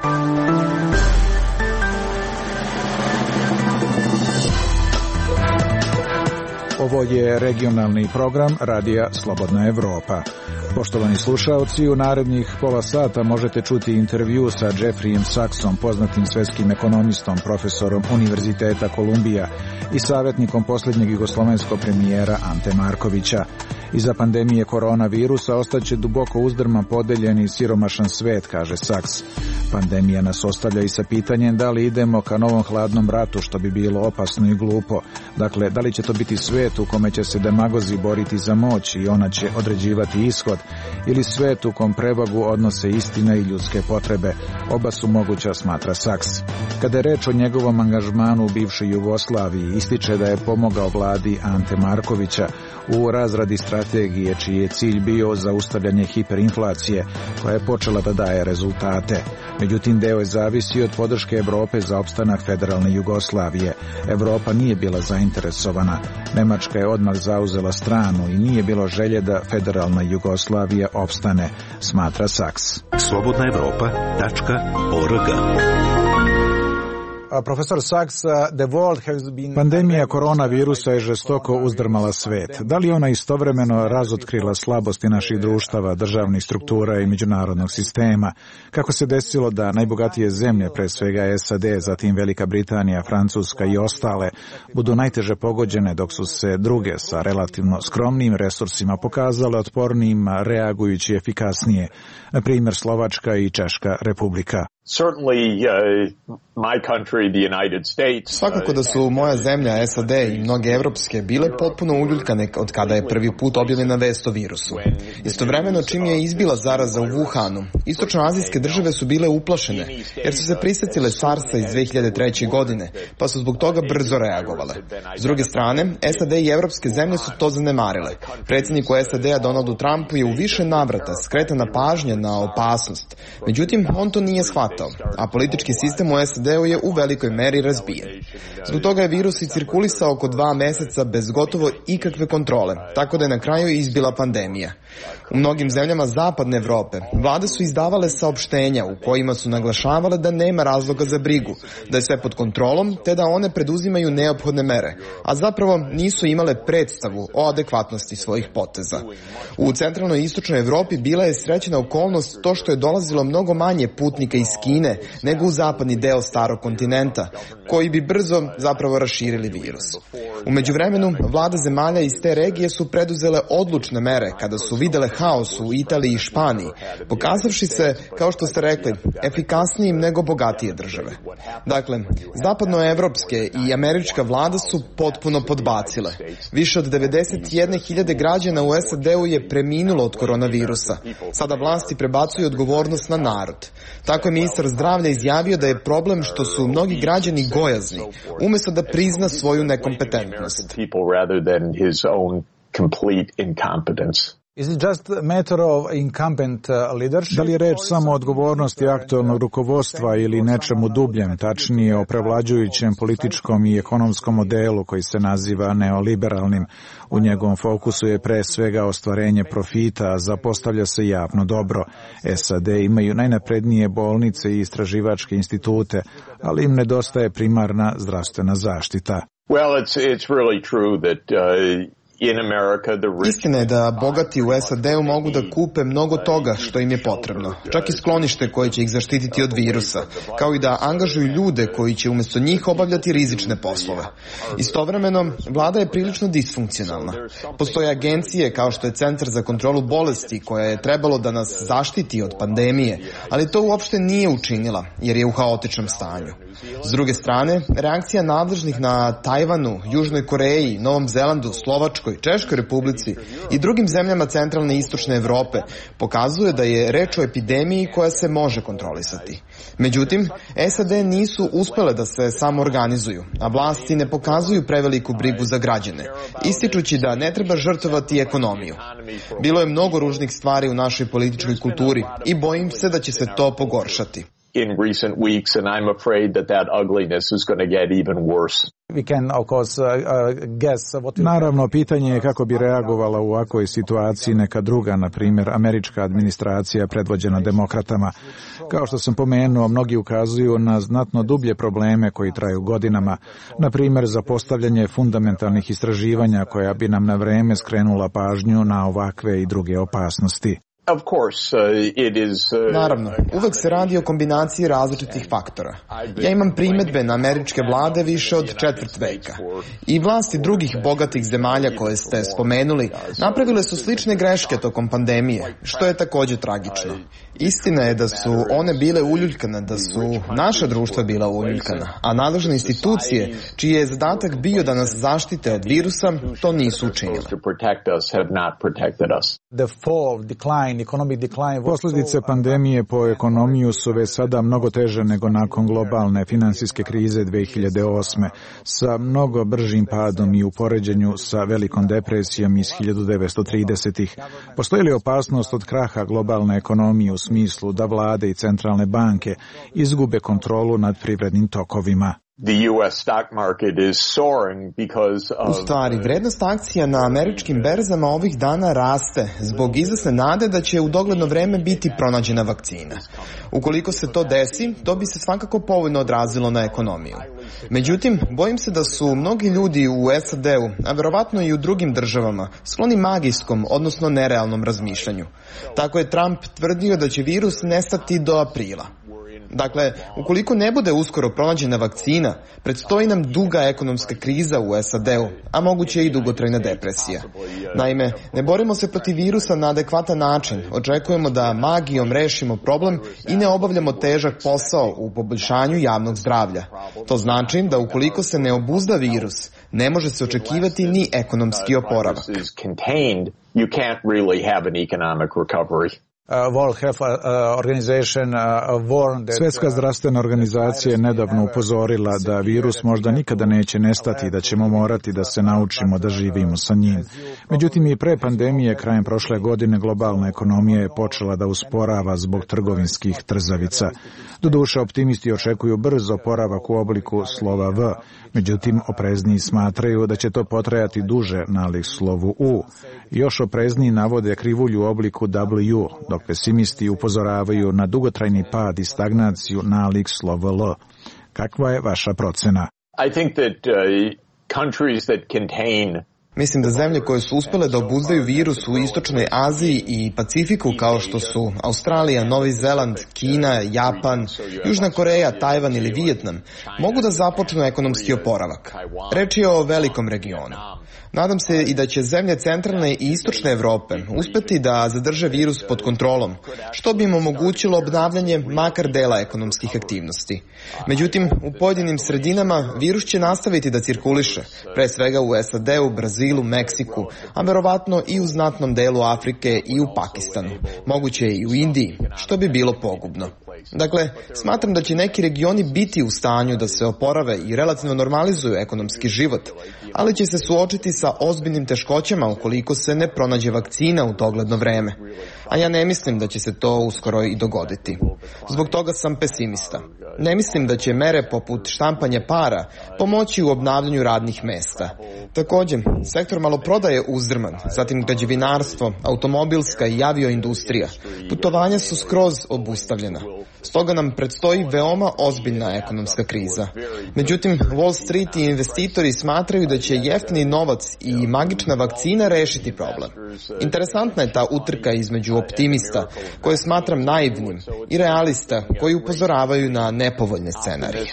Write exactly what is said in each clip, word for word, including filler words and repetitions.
Ovo je regionalni program Radija Slobodna Evropa. Poštovani slušaoci, u narednih pola sata možete čuti intervju sa Jeffreyem Sachsom, poznatim svetskim ekonomistom, profesorom Univerziteta Kolumbija i savjetnikom posljednjeg jugoslovenskog premijera Ante Markovića. Iza pandemije koronavirusa ostaće duboko uzdrman, podeljen i siromašan svet, kaže Sachs. Pandemija nas ostavlja i sa pitanjem da li idemo ka novom hladnom ratu, što bi bilo opasno i glupo. Dakle, da li će to biti svet u kome će se demagozi boriti za moć i ona će određivati ishod, ili svet u kom prevagu odnose istina i ljudske potrebe. Oba su moguća, smatra Sachs. Kada je reč o njegovom angažmanu u bivšoj Jugoslaviji, ističe da je pomogao vladi Ante Markovića u razradi strategije čiji je cilj bio zaustavljanje hiperinflacije koja je počela da daje rezultate. Međutim, deo je zavisio od podrške Evrope za opstanak federalne Jugoslavije. Evropa nije bila zainteresovana. Nemačka je odmah zauzela stranu i nije bilo želje da federalna Jugoslavija opstane, smatra Sachs. slobodna evropa tačka org. Profesor Sachs, the world has been... Pandemija koronavirusa je žestoko uzdrmala svet. Da li ona istovremeno razotkrila slabosti naših društava, državnih struktura i međunarodnog sistema? Kako se desilo da najbogatije zemlje, pre svega S A D, zatim Velika Britanija, Francuska i ostale, budu najteže pogođene, dok su se druge sa relativno skromnim resursima pokazale otpornijim, reagujući efikasnije, na primjer Slovačka i Češka republika? Certainly, uh, my country, the United States. Svakako da su moja zemlja, S A D i mnoge evropske bile potpuno uljuljkane od kada je prvi put objavljena vest o virusu. Istovremeno, čim je izbila zaraza u Wuhanu, istočnoazijske države su bile uplašene, jer su se prisjetile SARS-a iz dve hiljade treće. godine, pa su zbog toga brzo reagovale. S druge strane, S A D i evropske zemlje su to zanemarile. Predsjedniku S A D-a Donaldu Trumpu je u više navrata skretana pažnja na opasnost. Međutim, on to nije shvatio, a politički sistem u S A D-u je u velikoj meri razbijen. Zbog toga je virus i cirkulisao oko dva meseca bez gotovo ikakve kontrole, tako da je na kraju izbila pandemija. U mnogim zemljama zapadne Evrope vlade su izdavale saopštenja u kojima su naglašavale da nema razloga za brigu, da je sve pod kontrolom, te da one preduzimaju neophodne mere, a zapravo nisu imale predstavu o adekvatnosti svojih poteza. U centralnoj i istočnoj Evropi bila je srećena okolnost to što je dolazilo mnogo manje putnika iz Kine nego u zapadni deo starog kontinenta, koji bi brzo zapravo raširili virus. U međuvremenu, vlade zemalja iz te regije su preduzele odlučne mere kada su videle haos u Italiji i Španiji, pokazavši se, kao što ste rekli, efikasnijim nego bogatije države. Dakle, zapadnoevropske i američka vlada su potpuno podbacile. Više od devedeset jedne hiljade građana u S A D-u je preminulo od koronavirusa. Sada vlasti prebacuju odgovornost na narod. Tako je ministar zdravlja izjavio da je problem što su mnogi građani gojazni, umjesto da prizna svoju nekompetentnost. Is it just a matter of incumbent leadership? Da li je reč samo o odgovornosti aktualnog rukovodstva ili nečemu dubljem, tačnije o prevlađujućem političkom i ekonomskom modelu koji se naziva neoliberalnim? U njegovom fokusu je pre svega ostvarenje profita, a zapostavlja se javno dobro. S A D imaju najnaprednije bolnice i istraživačke institute, ali im nedostaje primarna zdravstvena zaštita. Well, it's it's really true that uh... Istina je da bogati u S A D-u mogu da kupe mnogo toga što im je potrebno, čak i sklonište koje će ih zaštititi od virusa, kao i da angažuju ljude koji će umjesto njih obavljati rizične poslove. Istovremeno, vlada je prilično disfunkcionalna. Postoje agencije kao što je Centar za kontrolu bolesti koja je trebalo da nas zaštiti od pandemije, ali to uopšte nije učinila jer je u haotičnom stanju. S druge strane, reakcija nadležnih na Tajvanu, Južnoj Koreji, Novom Zelandu, Slovačkoj, Češkoj republici i drugim zemljama centralne i istočne Evrope pokazuje da je reč o epidemiji koja se može kontrolisati. Međutim, S A D nisu uspele da se samoorganizuju, a vlasti ne pokazuju preveliku brigu za građane, ističući da ne treba žrtvovati ekonomiju. Bilo je mnogo ružnih stvari u našoj političkoj kulturi i bojim se da će se to pogoršati. in recent weeks, and I'm afraid that that ugliness is going to get even worse. We can, of course, uh, uh, guess what... Naravno, pitanje je kako bi reagovala u ovakvoj situaciji neka druga, na primjer, američka administracija predvođena demokratama. Kao što sam pomenuo, mnogi ukazuju na znatno dublje probleme koji traju godinama, na primjer za postavljanje fundamentalnih istraživanja koja bi nam na vreme skrenula pažnju na ovakve i druge opasnosti. Of course, uh, it is, uh, Naravno, uvek se radi o kombinaciji različitih faktora. Ja imam primedbe na američke vlade više od četvrt veka. I vlasti drugih bogatih zemalja koje ste spomenuli napravile su slične greške tokom pandemije, što je takođe tragično. Istina je da su one bile uljuljkane, da su naša društva bila uljuljkana, a nadležne institucije, čiji je zadatak bio da nas zaštite od virusa, to nisu učinile. Posljedice pandemije po ekonomiju su već sada mnogo teže nego nakon globalne finansijske krize dve hiljade osme, sa mnogo bržim padom i u poređenju sa velikom depresijom iz hiljadu devetsto tridesetih. Postoji li opasnost od kraha globalne ekonomije u smislu da vlade i centralne banke izgube kontrolu nad privrednim tokovima? The U S stock market is soaring because of... U stvari, vrednost akcija na američkim berzama ovih dana raste zbog izvesne nade da će u dogledno vreme biti pronađena vakcina. Ukoliko se to desi, to bi se svakako povoljno odrazilo na ekonomiju. Međutim, bojim se da su mnogi ljudi u S A D-u, a verovatno i u drugim državama, skloni magijskom, odnosno nerealnom razmišljanju. Tako je Trump tvrdio da će virus nestati do aprila. Dakle, ukoliko ne bude uskoro pronađena vakcina, predstoji nam duga ekonomska kriza u S A D-u, a moguće i dugotrajna depresija. Naime, ne borimo se protiv virusa na adekvatan način, očekujemo da magijom rešimo problem i ne obavljamo težak posao u poboljšanju javnog zdravlja. To znači da ukoliko se ne obuzda virus, ne može se očekivati ni ekonomski oporavak. You can't really have an economic recovery. Svjetska zdravstvena organizacija je nedavno upozorila da virus možda nikada neće nestati i da ćemo morati da se naučimo da živimo sa njim. Međutim, i pre pandemije, krajem prošle godine, globalna ekonomija je počela da usporava zbog trgovinskih trzavica. Doduše, optimisti očekuju brz oporavak u obliku slova V, međutim, oprezniji smatraju da će to potrajati duže nalik slovu U. Još oprezniji navode krivulju u obliku W, dok pesimisti upozoravaju na dugotrajni pad i stagnaciju nalik slova L. Kakva je vaša procena? I think that uh, countries that contain Mislim da zemlje koje su uspele da obuzdaju virus u Istočnoj Aziji i Pacifiku, kao što su Australija, Novi Zeland, Kina, Japan, Južna Koreja, Tajvan ili Vijetnam, mogu da započnu ekonomski oporavak. Reč je o velikom regionu. Nadam se i da će zemlje centralne i istočne Evrope uspeti da zadrže virus pod kontrolom, što bi im omogućilo obnavljanje makar dela ekonomskih aktivnosti. Međutim, u pojedinim sredinama virus će nastaviti da cirkuliše, pre svega u S A D-u, Brazilu, Meksiku, a verovatno i u znatnom delu Afrike i u Pakistanu, moguće i u Indiji, što bi bilo pogubno. Dakle, smatram da će neki regioni biti u stanju da se oporave i relativno normalizuju ekonomski život, ali će se suočiti sa ozbiljnim teškoćama ukoliko se ne pronađe vakcina u dogledno vreme. A ja ne mislim da će se to uskoro i dogoditi. Zbog toga sam pesimista. Ne mislim da će mere poput štampanja para pomoći u obnavljanju radnih mesta. Također, sektor maloprodaje je uzdrman, zatim građevinarstvo, automobilska i avioindustrija. Putovanja su skroz obustavljena. Stoga nam predstoji veoma ozbiljna ekonomska kriza. Međutim, Wall Street i investitori smatraju da će jeftini novac i magična vakcina rešiti problem. Interesantna je ta utrka između optimista, koje smatram naivnim, i realista, koji upozoravaju na nepovoljne scenarije.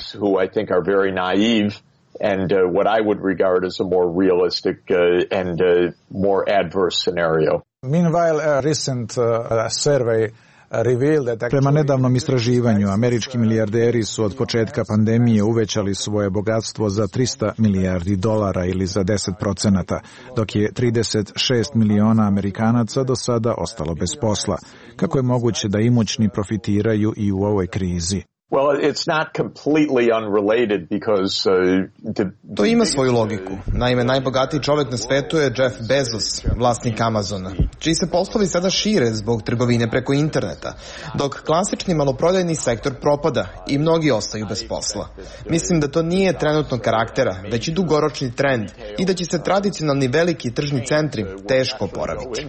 And uh, what I would regard as a more realistic uh, and uh, more adverse scenario. Meanwhile, a recent uh, survey Prema nedavnom istraživanju, američki milijarderi su od početka pandemije uvećali svoje bogatstvo za trista milijardi dolara ili za deset procenata, dok je trideset šest miliona Amerikanaca do sada ostalo bez posla. Kako je moguće da imućni profitiraju i u ovoj krizi? Well, it's not completely unrelated because uh, the, To ima svoju logiku. Naime, najbogatiji čovjek na svetu je Jeff Bezos, vlasnik Amazona, čiji se poslovi sada šire zbog trgovine preko interneta, dok klasični maloprodajni sektor propada i mnogi ostaju bez posla. Mislim da to nije trenutnog karaktera, već i dugoročni trend i da će se tradicionalni veliki tržni centri teško oporaviti.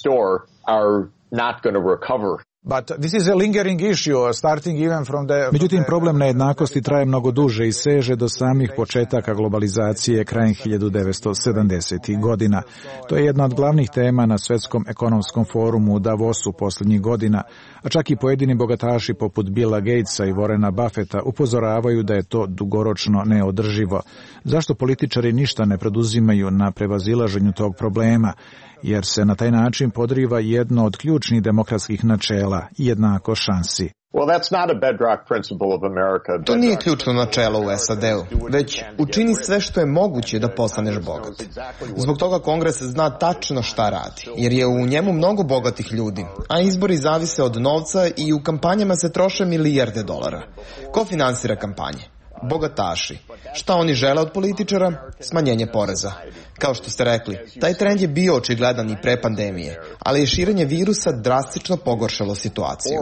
But this is a lingering issue, starting even from the... Međutim, problem nejednakosti traje mnogo duže i seže do samih početaka globalizacije krajem hiljadu devetsto sedamdesetih godina. To je jedna od glavnih tema na Svetskom ekonomskom forumu u Davosu posljednjih godina, a čak i pojedini bogataši poput Billa Gatesa i Warrena Buffetta upozoravaju da je to dugoročno neodrživo. Zašto političari ništa ne preduzimaju na prevazilaženju tog problema? Jer se na taj način podriva jedno od ključnih demokratskih načela, jednako šansi. To nije ključno načelo u S A D-u, već učini sve što je moguće da postaneš bogat. Zbog toga Kongres zna tačno šta radi, jer je u njemu mnogo bogatih ljudi, a izbori zavise od novca i u kampanjama se troše milijarde dolara. Ko finansira kampanje? Bogataši. Šta oni žele od političara? Smanjenje poreza. Kao što ste rekli, taj trend je bio očigledan i pre pandemije, ali je širenje virusa drastično pogoršalo situaciju.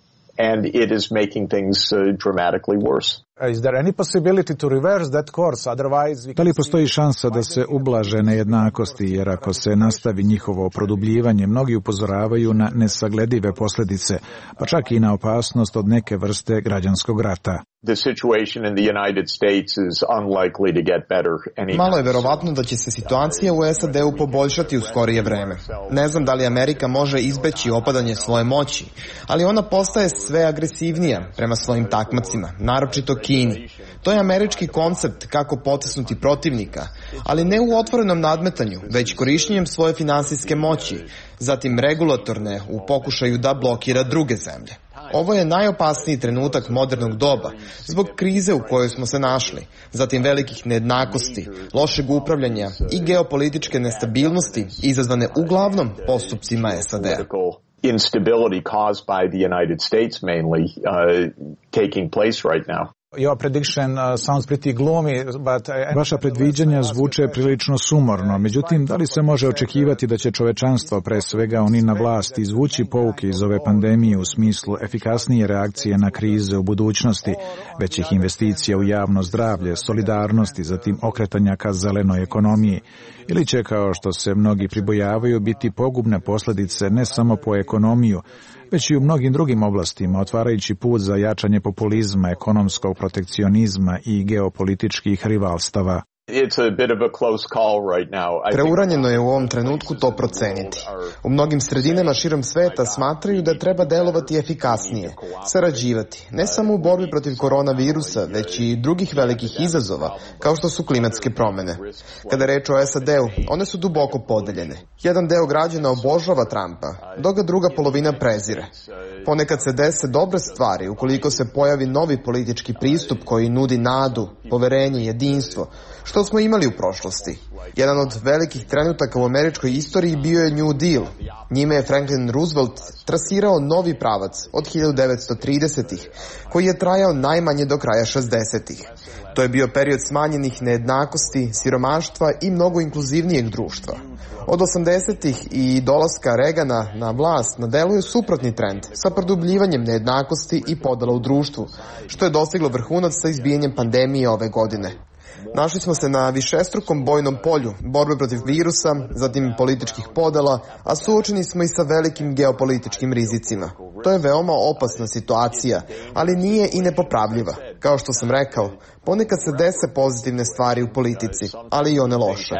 And it is making things uh, dramatically worse. Is there any possibility to reverse that course? Otherwise we... Da li postoji šansa da se ublaže nejednakosti, jer ako se nastavi njihovo produbljivanje, mnogi upozoravaju na nesagledive posljedice, pa čak i na opasnost od neke vrste građanskog rata. The situation in the United States is unlikely to get better anytime. Malo je verovatno da će se situacija u S A D-u poboljšati u skorije vreme. Ne znam da li Amerika može izbeći opadanje svoje moći, ali ona postaje sve agresivnija prema svojim takmacima, naročito Kini. To je američki koncept kako potisnuti protivnika, ali ne u otvorenom nadmetanju, već korišćenjem svoje finansijske moći, zatim regulatorne u pokušaju da blokira druge zemlje. Ovo je najopasniji trenutak modernog doba, zbog krize u kojoj smo se našli, zatim velikih nejednakosti, lošeg upravljanja i geopolitičke nestabilnosti izazvane uglavnom postupcima S A D-a. Instability caused by the United States mainly uh, taking place right now. Your prediction uh, sounds pretty gloomy, but uh, vaša predviđanja zvuče prilično sumorno. Međutim, da li se može očekivati da će čovečanstvo, pre svega oni na vlasti, izvući pouke iz ove pandemije u smislu efikasnije reakcije na krize u budućnosti, većih investicija u javno zdravlje, solidarnosti, zatim okretanja ka zelenoj ekonomiji, ili će, kao što se mnogi pribojavaju, biti pogubne posljedice ne samo po ekonomiju, već i u mnogim drugim oblastima, otvarajući put za jačanje populizma, ekonomskog protekcionizma i geopolitičkih rivalstava. It's a bit of a close call right now. Preuranjeno je u ovom trenutku to proceniti. U mnogim sredinama širom sveta smatraju da treba delovati efikasnije, sarađivati, ne samo u borbi protiv koronavirusa, već i drugih velikih izazova, kao što su klimatske promene. Kada reč o S A D-u, one su duboko podeljene. Jedan deo građana obožava Trumpa, dok ga druga polovina prezire. Ponekad se dese dobre stvari ukoliko se pojavi novi politički pristup koji nudi nadu, poverenje, jedinstvo, što smo imali u prošlosti. Jedan od velikih trenutaka u američkoj istoriji bio je New Deal. Njime je Franklin Roosevelt trasirao novi pravac od hiljadu devetsto tridesetih, koji je trajao najmanje do kraja šezdesetih. To je bio period smanjenih nejednakosti, siromaštva i mnogo inkluzivnijeg društva. Od osamdesetih i dolaska Reagana na vlast na delu je suprotni trend sa produbljivanjem nejednakosti i podela u društvu, što je dostiglo vrhunac sa izbijanjem pandemije ove godine. Našli smo se na višestrukom bojnom polju, borbe protiv virusa, zatim političkih podela, a suočeni smo i sa velikim geopolitičkim rizicima. To je veoma opasna situacija, ali nije i nepopravljiva. Kao što sam rekao, ponekad se dese pozitivne stvari u politici, ali i one loše.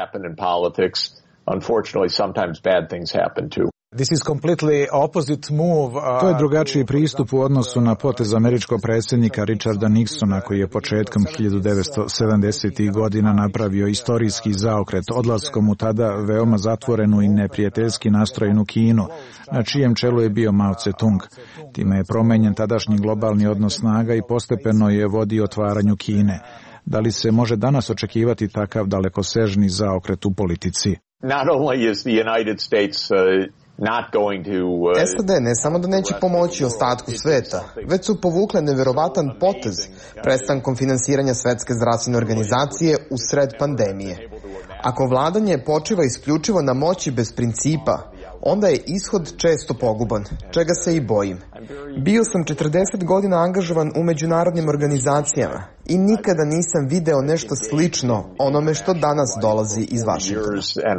Unfortunately, sometimes bad things happen too. This is completely opposite move. Uh, to je drugačiji pristup u odnosu na potez američkog predsjednika Richarda Nixona, koji je početkom hiljadu devetsto sedamdesetih godina napravio istorijski zaokret odlaskom u tada veoma zatvorenu i neprijateljski nastrojenu Kinu, na čijem čelu je bio Mao Tse-tung. Time je promenjen tadašnji globalni odnos snaga i postepeno je vodio otvaranju Kine. Da li se može danas očekivati takav dalekosežni zaokret u politici? Not only is the United States uh, not going to uh, S A D ne samo da neće pomoći ostatku sveta, već su povukle neverovatan potez prestankom finansiranja Svetske zdravstvene organizacije u sred pandemije. Ako vladanje počiva isključivo na moći bez principa, onda je ishod često poguban, čega se i bojim. Bio sam četrdeset godina angažovan u međunarodnim organizacijama i nikada nisam video nešto slično onome što danas dolazi iz Vašingtona.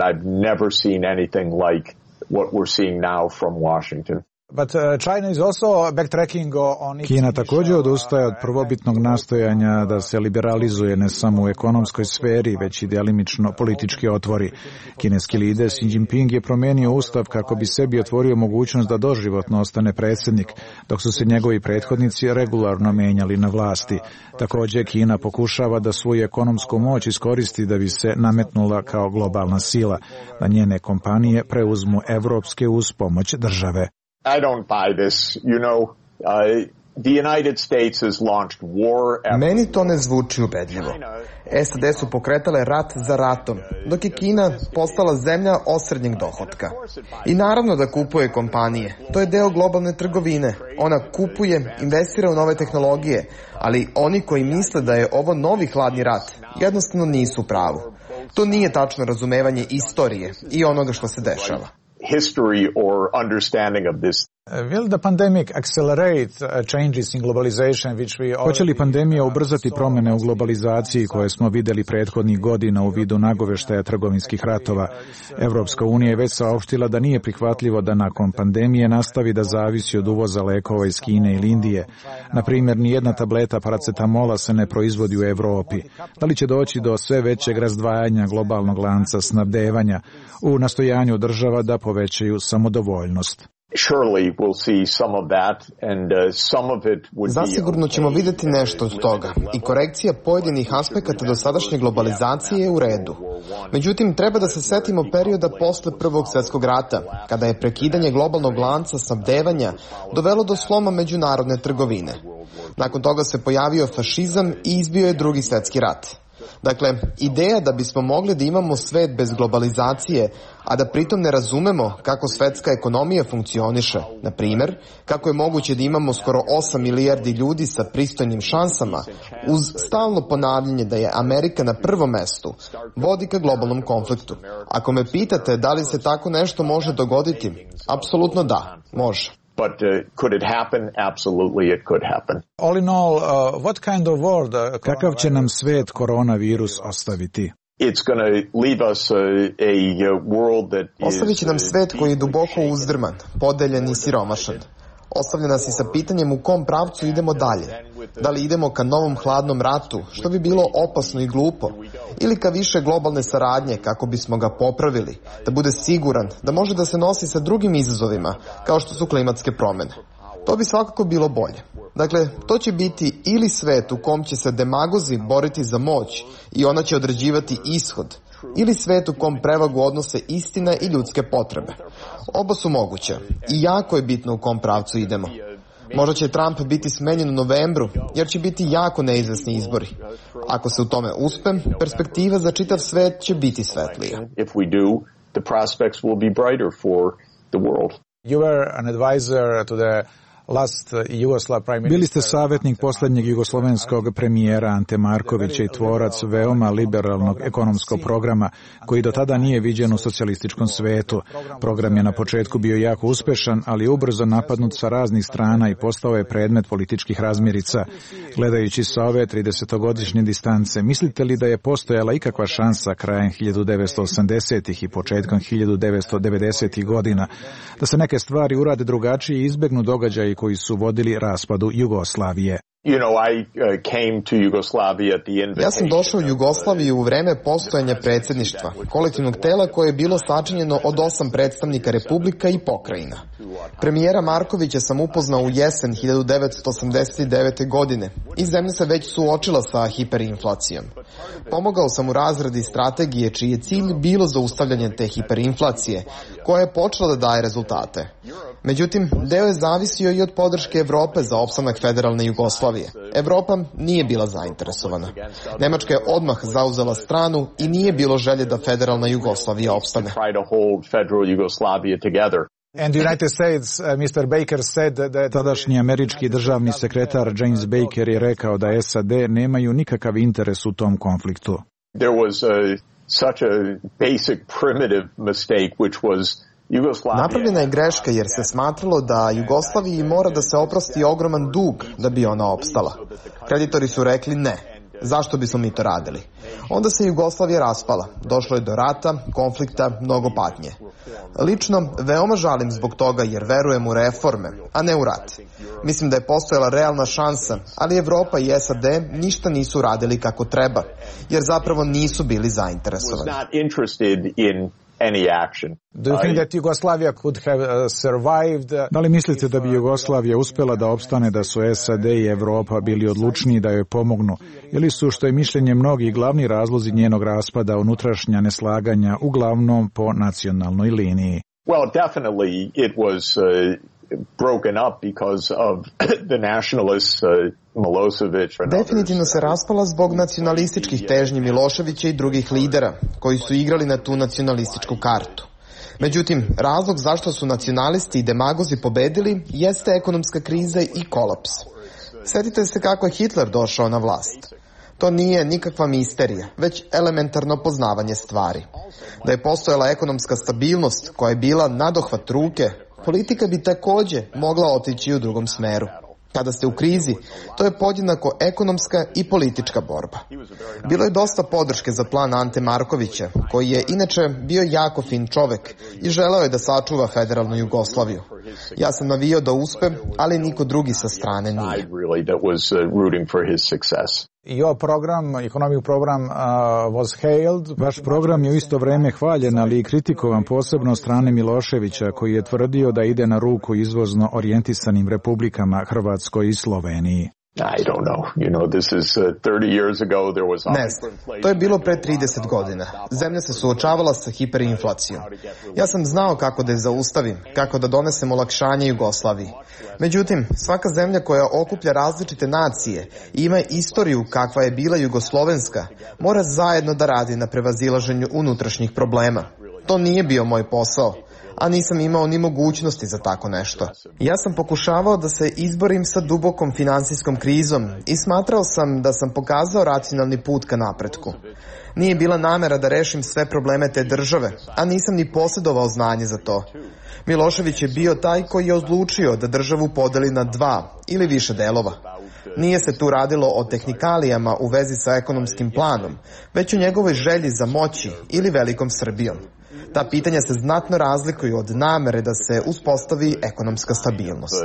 But, uh, China is also backtracking on its... Kina također odustaje od prvobitnog nastojanja da se liberalizuje ne samo u ekonomskoj sferi, već i delimično politički otvori. Kineski lider Xi Jinping je promenio ustav kako bi sebi otvorio mogućnost da doživotno ostane predsjednik, dok su se njegovi prethodnici regularno menjali na vlasti. Također Kina pokušava da svoju ekonomsku moć iskoristi da bi se nametnula kao globalna sila, da njene kompanije preuzmu evropske uz pomoć države. I don't buy this, you know, uh, the United States has launched war after... Meni to ne zvuči ubedljivo. S A D su pokretale rat za ratom, dok je Kina postala zemlja osrednjeg dohotka. I naravno da kupuje kompanije. To je deo globalne trgovine. Ona kupuje, investira u nove tehnologije, ali oni koji misle da je ovo novi hladni rat, jednostavno nisu u pravu. To nije tačno razumevanje istorije i onoga što se dešava. History or understanding of this. Will the pandemic accelerate changes in globalization which we already... Hoće li pandemija ubrzati promjene u globalizaciji koje smo vidjeli prethodnih godina u vidu nagoveštaja trgovinskih ratova? Evropska unija je već saopštila da nije prihvatljivo da nakon pandemije nastavi da zavisi od uvoza lekova iz Kine ili Indije. Na primjer, nijedna tableta paracetamola se ne proizvodi u Evropi. Da li će doći do sve većeg razdvajanja globalnog lanca snabdevanja u nastojanju država da povećaju samodovoljnost? Surely we'll see some of that and uh, some of it would be... Zasigurno ćemo vidjeti nešto od toga i korekcija pojedinih aspekata dosadašnje globalizacije je u redu. Međutim, treba da se setimo perioda posle Prvog svjetskog rata, kada je prekidanje globalnog lanca snabdevanja dovelo do sloma međunarodne trgovine. Nakon toga se pojavio fašizam i izbio je Drugi svjetski rat. Dakle, ideja da bismo mogli da imamo svet bez globalizacije, a da pritom ne razumemo kako svetska ekonomija funkcioniše, na primjer, kako je moguće da imamo skoro osam milijardi ljudi sa pristojnim šansama, uz stalno ponavljanje da je Amerika na prvom mestu, vodi ka globalnom konfliktu. Ako me pitate da li se tako nešto može dogoditi, apsolutno da, može. But uh, could it happen? Absolutely, it could happen. All in all, uh, what kind of world, uh, kakav će nam svet koronavirus ostaviti? It's going to leave us a, a world that is... Ostavit će nam svet koji je duboko uzdrman, podeljen i siromašan. Ostavlja nas i sa pitanjem u kom pravcu idemo dalje. Da li idemo ka novom hladnom ratu, što bi bilo opasno i glupo, ili ka više globalne saradnje kako bismo ga popravili, da bude siguran, da može da se nosi sa drugim izazovima, kao što su klimatske promjene. To bi svakako bilo bolje. Dakle, to će biti ili svet u kom će se demagozi boriti za moć i ona će određivati ishod, ili svet u kom prevagu odnose istina i ljudske potrebe. Oba su moguće i jako je bitno u kom pravcu idemo. Možda će Trump biti smenjen u novembru, jer će biti jako neizvesni izbori. Ako se u tome uspe, perspektiva za čitav svet će biti svetlija. If we do, the prospects will be brighter for the world. You were an advisor to the last Yugoslav prime minister. Bili ste savjetnik posljednjeg jugoslovenskog premijera Ante Markovića i tvorac veoma liberalnog ekonomskog programa koji do tada nije viđen u socijalističkom svetu. Program je na početku bio jako uspešan, ali ubrzo napadnut sa raznih strana i postao je predmet političkih razmirica. Gledajući sa ove tridesetogodišnje distance, mislite li da je postojala ikakva šansa krajem hiljadu devetsto osamdesetih i početkom hiljadu devetsto devedesetih godina da se neke stvari urade drugačije i izbegnu događaji koji su vodili raspadu Jugoslavije? You know, I uh, came to Yugoslavia at the invitation. Ja sam došao u Jugoslaviju u vreme postojanja predsjedništva, kolektivnog tela koje je bilo sačinjeno od osam predstavnika republika i pokrajina. Premijera Markovića sam upoznao u jesen hiljadu devetsto osamdeset devete. godine i zemlja se već suočila sa hiperinflacijom. Pomogao sam u razradi strategije čiji je cilj bilo zaustavljanje te hiperinflacije, koja je počela da daje rezultate. Međutim, deo je zavisio i od podrške Evrope za opstanak federalne Jugoslavije. Evropa nije bila zainteresovana. Nemačka je odmah zauzela stranu i nije bilo želje da federalna Jugoslavija opstane. And the United States, uh, mister Baker said that... Tadašnji američki državni sekretar James Baker je rekao da S A D nemaju nikakav interes u tom konfliktu. There was a, such a basic primitive mistake which was Napravljena je greška jer se smatralo da Jugoslaviji mora da se oprosti ogroman dug da bi ona opstala. Kreditori su rekli ne. Zašto bismo mi to radili? Onda se Jugoslavija raspala. Došlo je do rata, konflikta, mnogo patnje. Lično, veoma žalim zbog toga jer verujem u reforme, a ne u rat. Mislim da je postojala realna šansa, ali Evropa i S A D ništa nisu radili kako treba, jer zapravo nisu bili zainteresovani. Any action. Do you think that Yugoslavia could have uh, survived? Da li mislite da bi Jugoslavija uspela da opstane da su S A D i Evropa bili odlučniji da joj pomognu? Ili su, što je mišljenje mnogih, glavni razlozi njenog raspada unutrašnja neslaganja uglavnom po nacionalnoj liniji? Well, definitely it was uh, broken up because of the nationalists uh, Milosevic. Definitivno se raspala zbog nacionalističkih težnji Miloševića i drugih lidera koji su igrali na tu nacionalističku kartu. Međutim, razlog zašto su nacionalisti i demagozi pobedili jeste ekonomska kriza i kolaps. Sjetite se kako je Hitler došao na vlast. To nije nikakva misterija, već elementarno poznavanje stvari. Da je postojala ekonomska stabilnost koja je bila nadohvat ruke, politika bi također mogla otići u drugom smeru. Kada ste u krizi, to je podjednako ekonomska i politička borba. Bilo je dosta podrške za plan Ante Markovića, koji je inače bio jako fin čovek i želeo je da sačuva federalnu Jugoslaviju. Ja sam navijao da uspe, ali niko drugi sa strane nije. Your program, economic program uh, was hailed. Vaš program je u isto vrijeme hvaljen, ali i kritikovan posebno od strane Miloševića, koji je tvrdio da ide na ruku izvozno orijentisanim republikama Hrvatskoj i Sloveniji. I don't know. You know, this is uh, thirty years ago there was Ne znam, to je bilo pre trideset godina. Zemlja se suočavala sa hiperinflacijom. Ja sam znao kako da je zaustavim, kako da donesem olakšanje Jugoslaviji. Međutim, svaka zemlja koja okuplja različite nacije i ima istoriju kakva je bila jugoslovenska, mora zajedno da radi na prevazilaženju unutrašnjih problema. To nije bio moj posao, a nisam imao ni mogućnosti za tako nešto. Ja sam pokušavao da se izborim sa dubokom finansijskom krizom i smatrao sam da sam pokazao racionalni put ka napretku. Nije bila namera da rešim sve probleme te države, a nisam ni posjedovao znanje za to. Milošević je bio taj koji je odlučio da državu podeli na dva ili više delova. Nije se tu radilo o tehnikalijama u vezi sa ekonomskim planom, već o njegovoj želji za moći ili velikom Srbijom. Ta pitanja se znatno razlikuju od namere da se uspostavi ekonomska stabilnost.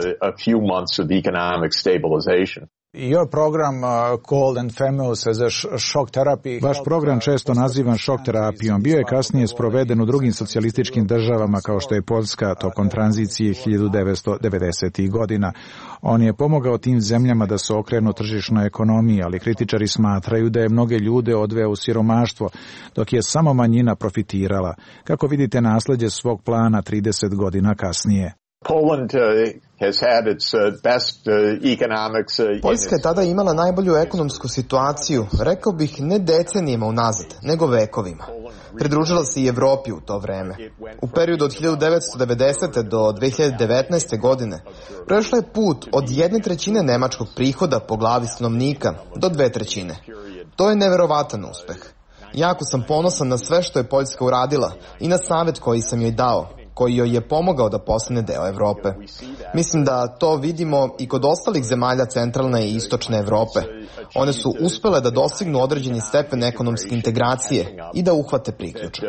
Your program uh, called and famous as a shock therapy. Vaš program često nazivan šok terapijom. Bio je kasnije sproveden u drugim socijalističkim državama kao što je Poljska tokom tranzicije hiljadu devetsto devedesetih godina. On je pomogao tim zemljama da se okrenu tržišnoj ekonomiji, ali kritičari smatraju da je mnoge ljude odveo u siromaštvo, dok je samo manjina profitirala. Kako vidite nasleđe svog plana trideset godina kasnije? Poland uh, has had its uh, best uh, economics. Uh, Poljska je tada imala najbolju ekonomsku situaciju, rekao bih ne decenijima unazad, nego vekovima. Pridružila se i Evropi u to vreme. U periodu od hiljadu devetsto devedesete do dve hiljade devetnaeste. godine prešla je put od jedne trećine nemačkog prihoda po glavi stanovnika do dve trećine. To je neverovatan uspeh. Jako sam ponosan na sve što je Poljska uradila i na savjet koji sam joj dao, koji joj je pomogao da postane deo Evrope. Mislim da to vidimo i kod ostalih zemalja centralne i istočne Evrope. One su uspele da dostignu određeni stepen ekonomske integracije i da uhvate priključak.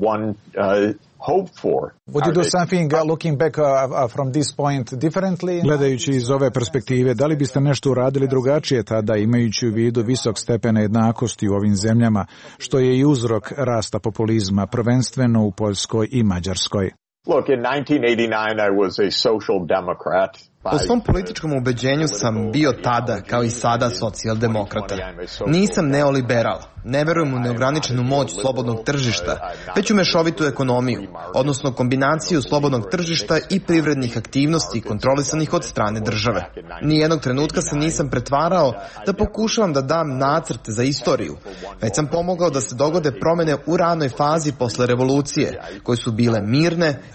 Would you do something uh, looking back uh, from this point differently? Gledajući iz ove perspektive, da li biste nešto uradili drugačije tada, imajući u vidu visok stepen jednakosti u ovim zemljama, što je i uzrok rasta populizma, prvenstveno u Poljskoj i Mađarskoj? Look, in nineteen eighty-nine I was a social democrat. Po svom političkom ubeđenju sam bio tada, kao i sada, socijaldemokrata. Nisam neoliberal. Ne verujem u neograničenu moć slobodnog tržišta, već u mešovitu ekonomiju, odnosno kombinaciju slobodnog tržišta i privrednih aktivnosti kontrolisanih od strane države. Nijednog trenutka se nisam pretvarao da pokušavam da dam nacrte za istoriju, već sam pomogao da se dogode promene u ranoj fazi posle revolucije, koje su bile mirne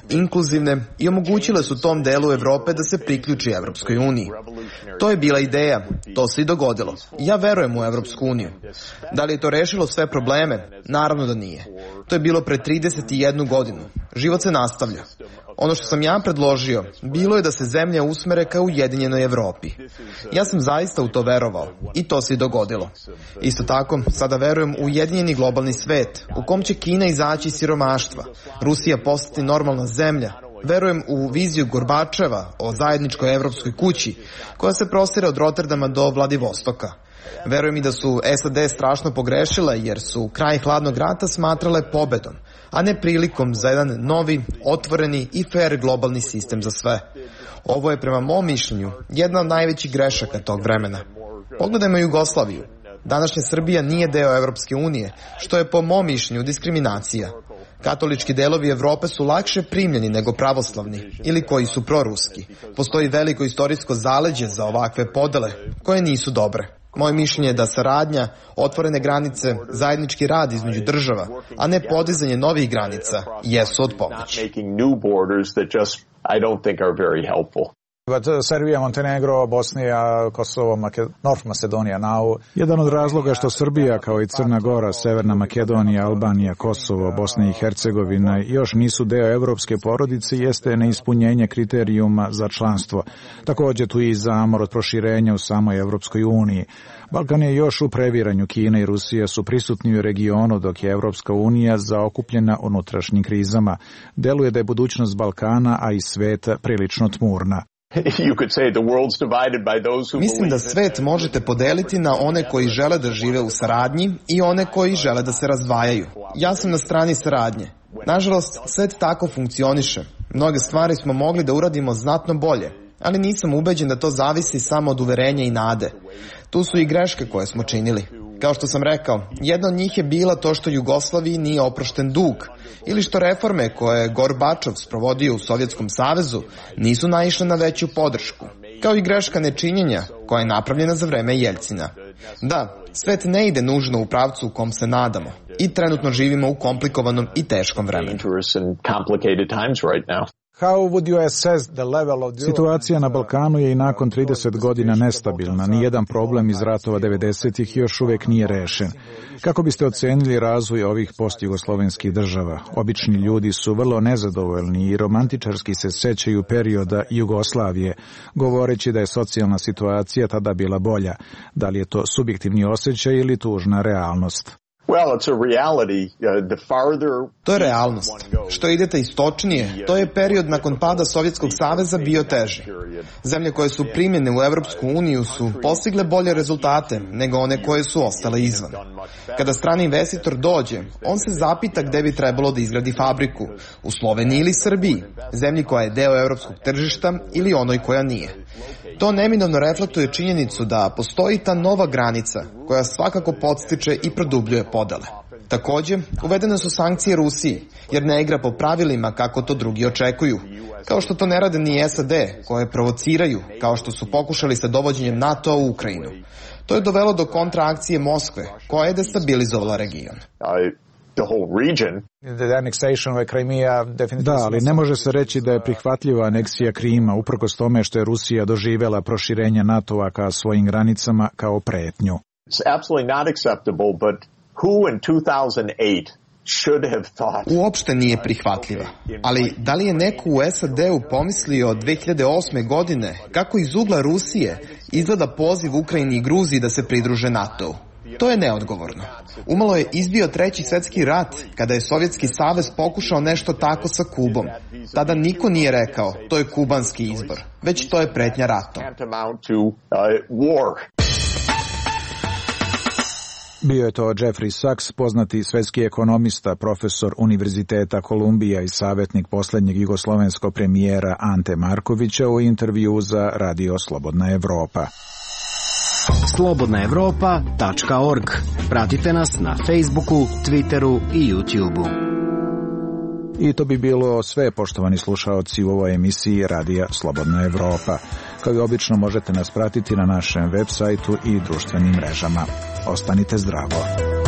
inkluzivne i omogućile su tom delu Evrope da se priključi Evropskoj uniji. To je bila ideja, to se i dogodilo. Ja verujem u Evropsku uniju. Da li je to rešilo sve probleme? Naravno da nije. To je bilo pre trideset jednu godinu. Život se nastavlja. Ono što sam ja predložio, bilo je da se zemlje usmere ka ujedinjenoj Evropi. Ja sam zaista u to verovao i to se i dogodilo. Isto tako, sada verujem u ujedinjeni globalni svet, u kom će Kina izaći iz siromaštva, Rusija postati normalna zemlja. Verujem u viziju Gorbačeva o zajedničkoj evropskoj kući, koja se prostire od Rotterdama do Vladivostoka. Verujem i da su S A D strašno pogrešile jer su kraj hladnog rata smatrale pobedom, a ne prilikom za jedan novi, otvoreni i fair globalni sistem za sve. Ovo je prema mom mišljenju jedna od najvećih grešaka tog vremena. Pogledajmo Jugoslaviju. Današnja Srbija nije deo Evropske unije, što je po mom mišljenju diskriminacija. Katolički delovi Evrope su lakše primljeni nego pravoslavni ili koji su proruski. Postoji veliko istorijsko zaleđe za ovakve podele koje nisu dobre. Moje mišljenje je da saradnja, otvorene granice, zajednički rad između država, a ne podizanje novih granica, jesu od pomoći. But uh, Serbia, Montenegro, Bosnija, Kosovo, Make- North Macedonia now. Jedan od razloga što Srbija kao i Crna Gora, Severna Makedonija, Albanija, Kosovo, Bosna i Hercegovina još nisu deo evropske porodice jeste neispunjenje kriterijuma za članstvo. Također tu i zamor od proširenja u samoj Evropskoj uniji. Balkan je još u previranju. Kina i Rusija su prisutni u regionu, dok je Evropska unija zaokupljena unutrašnjim krizama. Deluje da je budućnost Balkana, a i sveta prilično tmurna. Mislim da svet možete podeliti na one koji žele da žive u saradnji i one koji žele da se razdvajaju. Ja sam na strani saradnje. Nažalost, svet tako funkcioniše. Mnoge stvari smo mogli da uradimo znatno bolje, ali nisam ubeđen da to zavisi samo od uverenja i nade. Tu su i greške koje smo činili. Kao što sam rekao, jedna od njih je bila to što Jugoslaviji nije oprošten dug, ili što reforme koje je Gorbačov sprovodio u Sovjetskom savezu nisu naišle na veću podršku, kao i greška nečinjenja koja je napravljena za vreme Jeljcina. Da, svet ne ide nužno u pravcu u kom se nadamo i trenutno živimo u komplikovanom i teškom vremenu. Situacija na Balkanu je i nakon trideset godina nestabilna. Nijedan problem iz ratova devedesetih još uvijek nije rešen. Kako biste ocenili razvoj ovih postjugoslovenskih država? Obični ljudi su vrlo nezadovoljni i romantičarski se sećaju perioda Jugoslavije, govoreći da je socijalna situacija tada bila bolja. Da li je to subjektivni osjećaj ili tužna realnost? To je realnost. Što idete istočnije, to je period nakon pada Sovjetskog saveza bio teži. Zemlje koje su primljene u Evropsku uniju su postigle bolje rezultate nego one koje su ostale izvan. Kada strani investitor dođe, on se zapita gde bi trebalo da izgradi fabriku, u Sloveniji ili Srbiji, zemlji koja je deo evropskog tržišta ili onoj koja nije. To neminovno reflektuje činjenicu da postoji ta nova granica koja svakako podstiče i produbljuje podele. Takođe, uvedene su sankcije Rusiji, jer ne igra po pravilima kako to drugi očekuju, kao što to ne rade ni S A D, koje provociraju, kao što su pokušali sa dovođenjem NATO u Ukrajinu. To je dovelo do kontraakcije Moskve, koja je destabilizovala region. Da, ali ne može se reći da je prihvatljiva aneksija Krima, uprkos tome što je Rusija doživjela proširenje NATO-a ka svojim granicama kao pretnju. Uopšte nije prihvatljiva. Ali da li je neko u S A D-u pomislio dve hiljade osme. godine kako iz ugla Rusije izgleda poziv Ukrajini i Gruziji da se pridruže NATO-u? To je neodgovorno. Umalo je izbio treći svjetski rat kada je Sovjetski savez pokušao nešto tako sa Kubom. Tada niko nije rekao to je kubanski izbor, već to je pretnja ratom. Bio je to Jeffrey Sachs, poznati svetski ekonomista, profesor Univerziteta Kolumbija i savjetnik posljednjeg jugoslovenskog premijera Ante Markovića u intervju za Radio Slobodna Evropa. slobodna evropa tačka org. Pratite nas na Facebooku, Twitteru i YouTubeu. I to bi bilo sve, poštovani slušaoci, u ovoj emisiji Radija Slobodna Evropa. Kao i obično možete nas pratiti na našem web sajtu i društvenim mrežama. Ostanite zdravo.